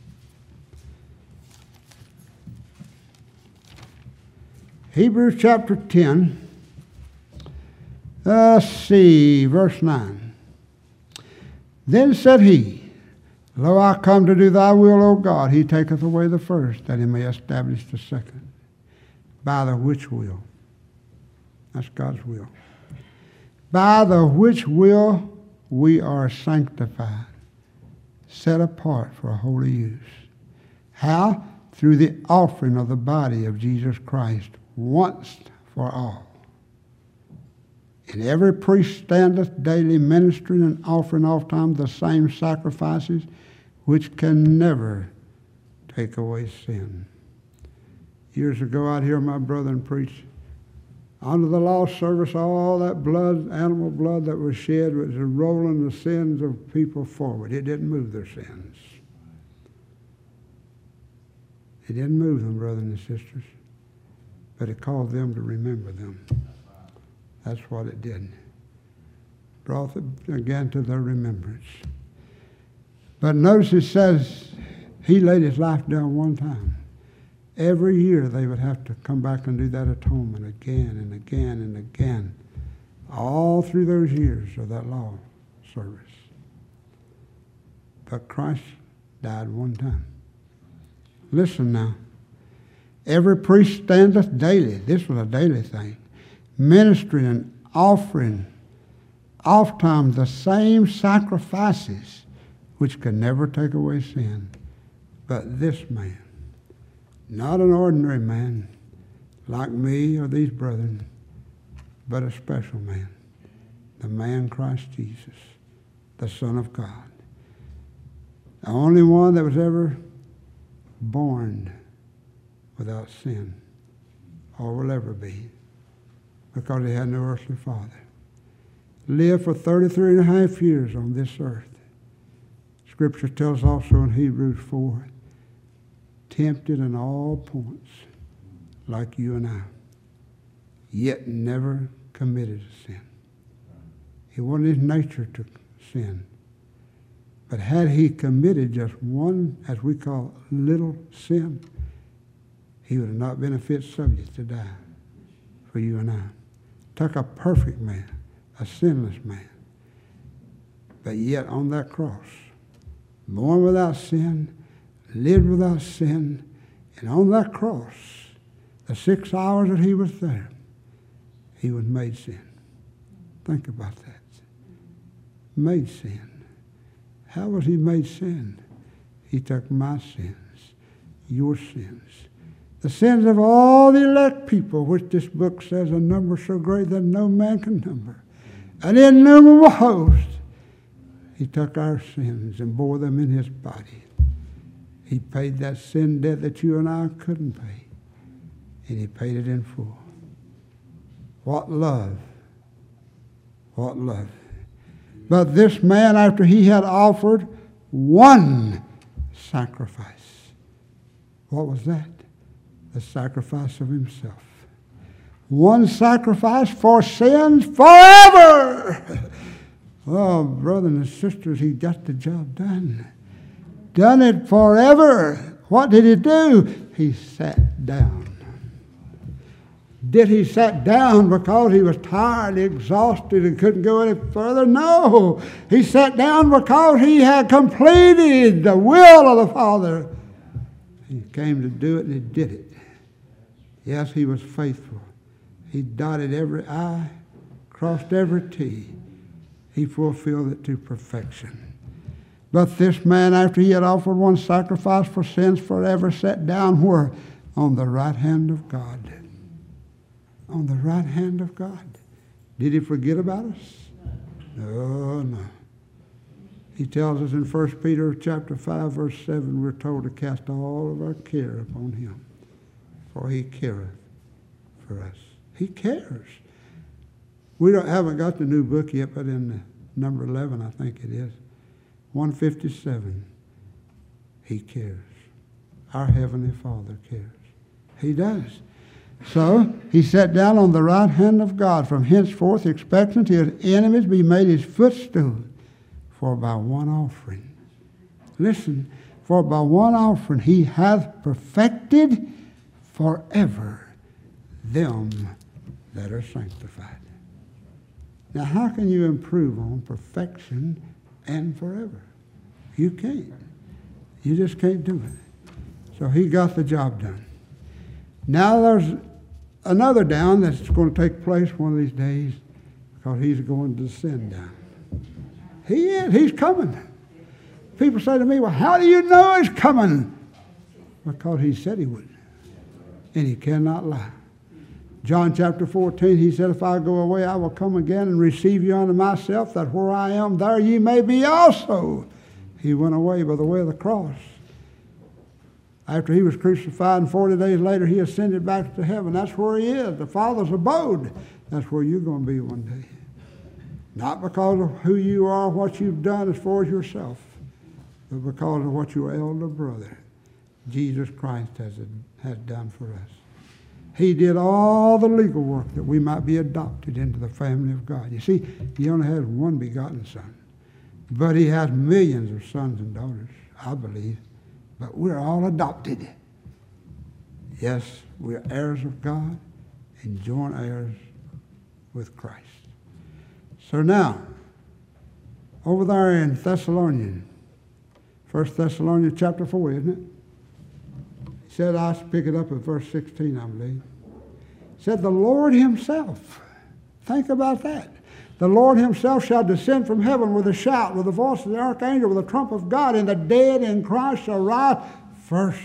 Hebrews chapter 10, let's see, verse 9. Then said he, Lo, I come to do thy will, O God. He taketh away the first, that he may establish the second. By the which will? That's God's will. By the which will we are sanctified, set apart for holy use. How? Through the offering of the body of Jesus Christ, once for all. And every priest standeth daily ministering and offering oftentimes the same sacrifices, which can never take away sin. Years ago, I'd hear my brethren preach, under the lost service, all that blood, animal blood that was shed was rolling the sins of people forward. It didn't move their sins. It didn't move them, brothers and sisters, but it called them to remember them. That's what it did. Brought them again to their remembrance. But notice it says He laid His life down one time. Every year they would have to come back and do that atonement again and again and again, all through those years of that law service. But Christ died one time. Listen now. Every priest standeth daily. This was a daily thing. Ministering and offering oftentimes the same sacrifices which could never take away sin. But this man, not an ordinary man like me or these brethren, but a special man, the man Christ Jesus, the Son of God, the only one that was ever born without sin, or will ever be, because He had no earthly father. Lived for 33 and a half years on this earth. Scripture tells also in Hebrews 4, tempted in all points, like you and I, yet never committed a sin. It wasn't His nature to sin. But had He committed just one, as we call little sin, He would have not been a fit subject to die for you and I. Took a perfect man, a sinless man, but yet on that cross, born without sin, lived without sin, and on that cross, the 6 hours that He was there, He was made sin. Think about that. Made sin. How was He made sin? He took my sins, your sins, the sins of all the elect people, which this book says a number so great that no man can number, an innumerable host. He took our sins and bore them in His body. He paid that sin debt that you and I couldn't pay, and He paid it in full. What love! What love! But this man, after he had offered one sacrifice, what was that? The sacrifice of Himself. One sacrifice for sins forever. Oh, brothers and sisters, He got the job done. Done it forever. What did He do? He sat down. Did He sat down because He was tired, exhausted, and couldn't go any further? No. He sat down because He had completed the will of the Father. He came to do it, and He did it. Yes, He was faithful. He dotted every I, crossed every T. he fulfilled it to perfection. But this man, after he had offered one sacrifice for sins forever, sat down where? On the right hand of God. On the right hand of God. Did he forget about us? No, no. He tells us in 1 Peter chapter 5, verse 7, we're told to cast all of our care upon him, for he careth for us. He cares. We haven't got the new book yet, but in number 11, I think it is, 157, he cares. Our Heavenly Father cares. He does. So he sat down on the right hand of God, from henceforth expecting his enemies be made his footstool. For by one offering, listen, for by one offering he hath perfected forever them that are sanctified. Now, how can you improve on perfection and forever? You can't. You just can't do it. So he got the job done. Now there's another down that's going to take place one of these days, because he's going to descend down. He is. He's coming. People say to me, well, how do you know he's coming? Because he said he would. And he cannot lie. John chapter 14, he said, if I go away, I will come again and receive you unto myself, that where I am, there ye may be also. He went away by the way of the cross. After he was crucified, and 40 days later, he ascended back to heaven. That's where he is, the Father's abode. That's where you're going to be one day. Not because of who you are, what you've done as far as yourself, but because of what your elder brother, Jesus Christ, has done for us. He did all the legal work that we might be adopted into the family of God. You see, he only has one begotten son, but he has millions of sons and daughters, I believe. But we're all adopted. Yes, we're heirs of God and joint heirs with Christ. So now, over there in Thessalonians, 1 Thessalonians chapter 4, isn't it? He said, I pick it up at verse 16, I believe. He said, the Lord himself, think about that. The Lord himself shall descend from heaven with a shout, with the voice of the archangel, with the trump of God, and the dead in Christ shall rise first.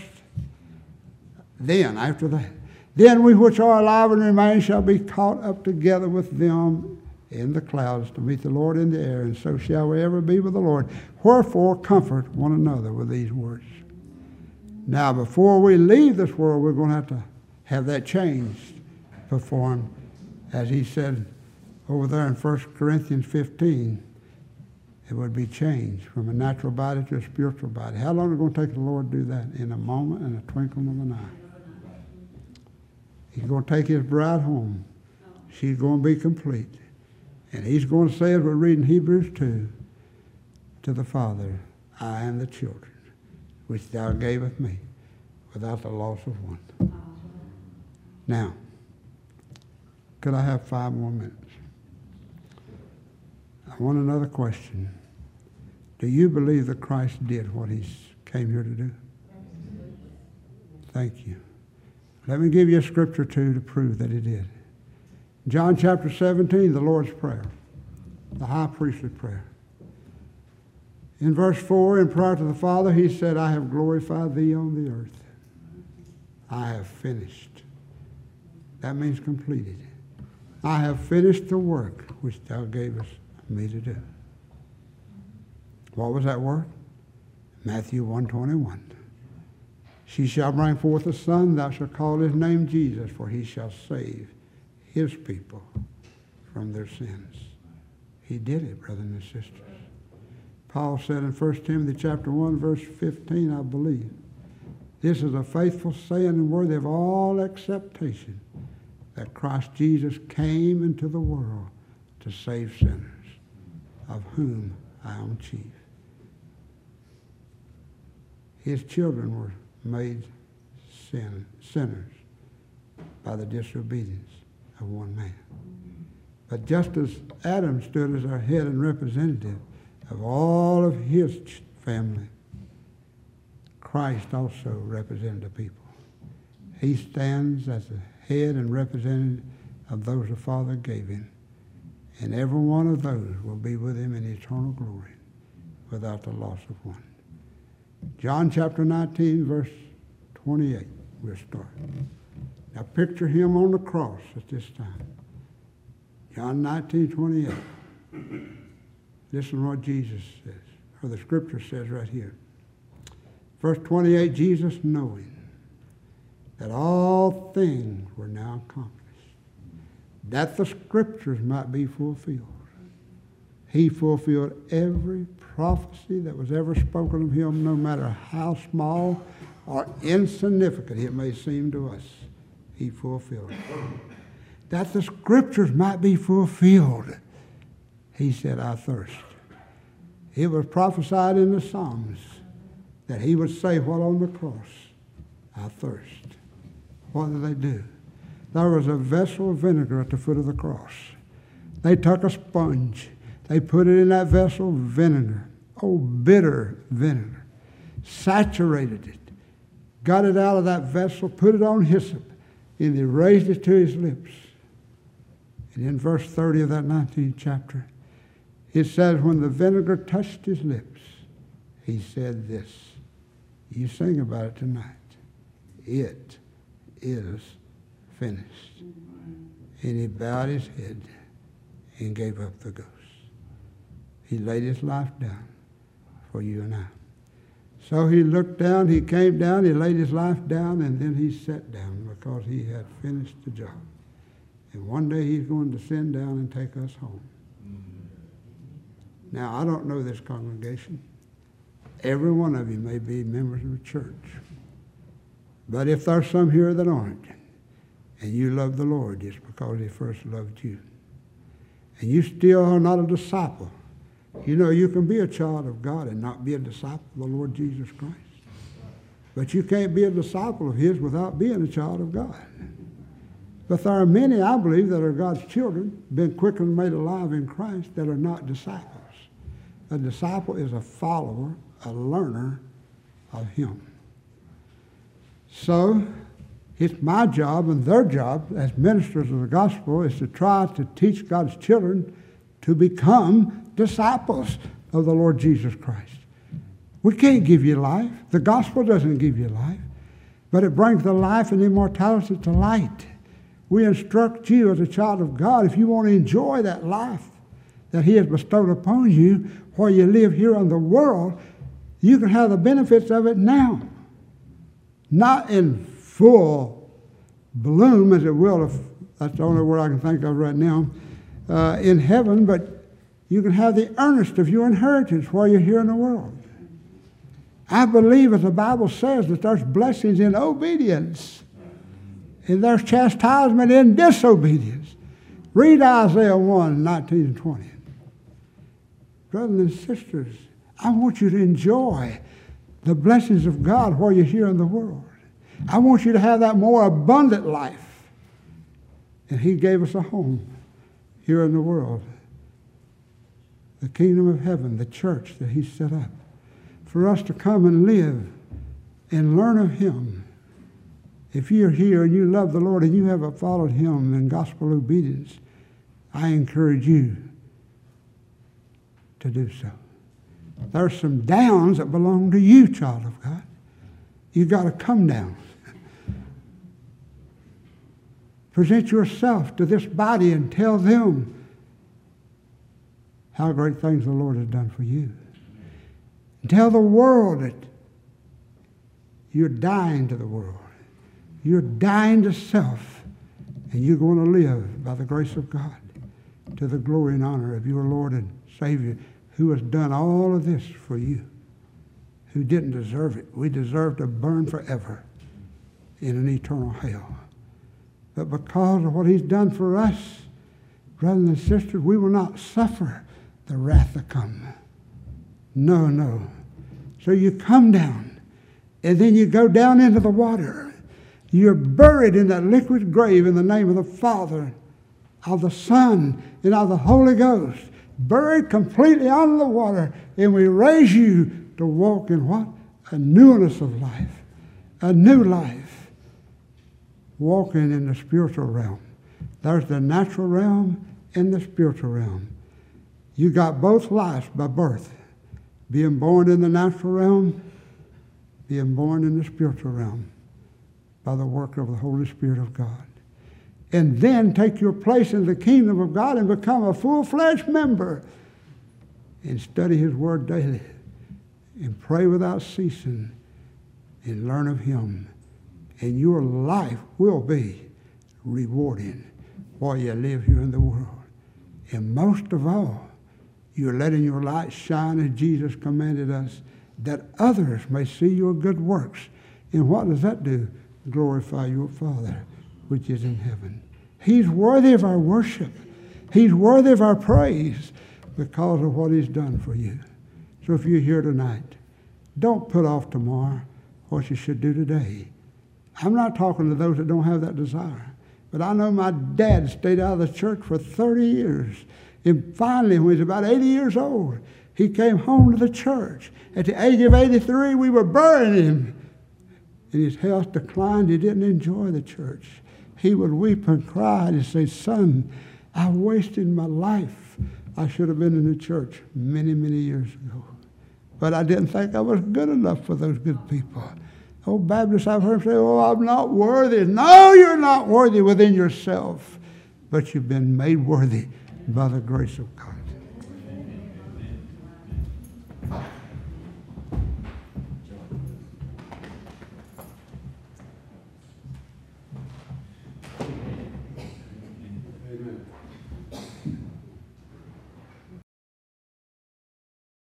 Then, after that, then we which are alive and remain shall be caught up together with them in the clouds to meet the Lord in the air, and so shall we ever be with the Lord. Wherefore, comfort one another with these words. Now, before we leave this world, we're going to have that change performed, as he said over there in 1 Corinthians 15, it would be changed from a natural body to a spiritual body. How long is it going to take the Lord to do that? In a moment and a twinkling of an eye. He's going to take his bride home. She's going to be complete. And he's going to say, as we're reading Hebrews 2, to the Father, I am the children which thou gavest me, without the loss of one. Now, could I have 5 more minutes? I want another question. Do you believe that Christ did what he came here to do? Thank you. Let me give you a scripture, too, to prove that he did. John chapter 17, the Lord's Prayer, the high priestly prayer. In verse 4, in prayer to the Father, he said, I have glorified thee on the earth. I have finished. That means completed. I have finished the work which thou gavest me to do. What was that word? Matthew 1:21. She shall bring forth a son, thou shalt call his name Jesus, for he shall save his people from their sins. He did it, brothers and sisters. Paul said in 1 Timothy chapter 1, verse 15, I believe, this is a faithful saying and worthy of all acceptation, that Christ Jesus came into the world to save sinners, of whom I am chief. His children were made sinners by the disobedience of one man. But just as Adam stood as our head and representative of all of his family, Christ also represented the people. He stands as the head and representative of those the Father gave him. And every one of those will be with him in eternal glory without the loss of one. John chapter 19, verse 28, we'll start. Now picture him on the cross at this time. John 19, 28. Listen to what Jesus says, or the scripture says right here. Verse 28, Jesus knowing that all things were now accomplished, that the scriptures might be fulfilled. He fulfilled every prophecy that was ever spoken of him, no matter how small or insignificant it may seem to us. He fulfilled it. That the scriptures might be fulfilled. He said, I thirst. It was prophesied in the Psalms that he would say while on the cross, I thirst. What did they do? There was a vessel of vinegar at the foot of the cross. They took a sponge. They put it in that vessel of vinegar. Oh, bitter vinegar. Saturated it. Got it out of that vessel, put it on hyssop, and they raised it to his lips. And in verse 30 of that 19th chapter, it says, when the vinegar touched his lips, he said this. You sing about it tonight. It is finished. And he bowed his head and gave up the ghost. He laid his life down for you and I. So he looked down, he came down, he laid his life down, and then he sat down because he had finished the job. And one day he's going to descend down and take us home. Now, I don't know this congregation. Every one of you may be members of the church. But if there's some here that aren't, and you love the Lord, it's because he first loved you. And you still are not a disciple. You know, you can be a child of God and not be a disciple of the Lord Jesus Christ. But you can't be a disciple of his without being a child of God. But there are many, I believe, that are God's children, been quickened and made alive in Christ, that are not disciples. A disciple is a follower, a learner of him. So, it's my job and their job as ministers of the gospel is to try to teach God's children to become disciples of the Lord Jesus Christ. We can't give you life. The gospel doesn't give you life, but it brings the life and immortality to light. We instruct you as a child of God, if you want to enjoy that life that he has bestowed upon you while you live here in the world, you can have the benefits of it now. Not in full bloom, as it will, if that's the only word I can think of right now, in heaven, but you can have the earnest of your inheritance while you're here in the world. I believe, as the Bible says, that there's blessings in obedience, and there's chastisement in disobedience. Read Isaiah 1, 19 and 20. Brothers and sisters, I want you to enjoy the blessings of God while you're here in the world. I want you to have that more abundant life. And he gave us a home here in the world. The kingdom of heaven, the church that he set up. For us to come and live and learn of him. If you're here and you love the Lord and you haven't followed him in gospel obedience, I encourage you to do so. There's some downs that belong to you, child of God. You've got to come down. Present yourself to this body and tell them how great things the Lord has done for you. And tell the world that you're dying to the world. You're dying to self. And you're going to live by the grace of God to the glory and honor of your Lord and Savior, who has done all of this for you, who didn't deserve it. We deserve to burn forever in an eternal hell. But because of what he's done for us, brothers and sisters, we will not suffer the wrath to come. No, no. So you come down, and then you go down into the water. You're buried in that liquid grave in the name of the Father, of the Son, and of the Holy Ghost. Buried completely under the water, and we raise you to walk in what? A newness of life. A new life. Walking in the spiritual realm. There's the natural realm, in the spiritual realm. You got both lives by birth. Being born in the natural realm, being born in the spiritual realm by the work of the Holy Spirit of God. And then take your place in the kingdom of God and become a full-fledged member and study His Word daily and pray without ceasing and learn of Him. And your life will be rewarding while you live here in the world. And most of all, you're letting your light shine as Jesus commanded us, that others may see your good works. And what does that do? Glorify your Father which is in heaven. He's worthy of our worship. He's worthy of our praise because of what He's done for you. So if you're here tonight, don't put off tomorrow what you should do today. I'm not talking to those that don't have that desire. But I know my dad stayed out of the church for 30 years. And finally, when he was about 80 years old, he came home to the church. At the age of 83, we were burying him. And his health declined. He didn't enjoy the church. He would weep and cry and say, "Son, I wasted my life. I should have been in the church many, many years ago. But I didn't think I was good enough for those good people." Oh, Baptists, I've heard them say, "Oh, I'm not worthy." No, you're not worthy within yourself. But you've been made worthy by the grace of God.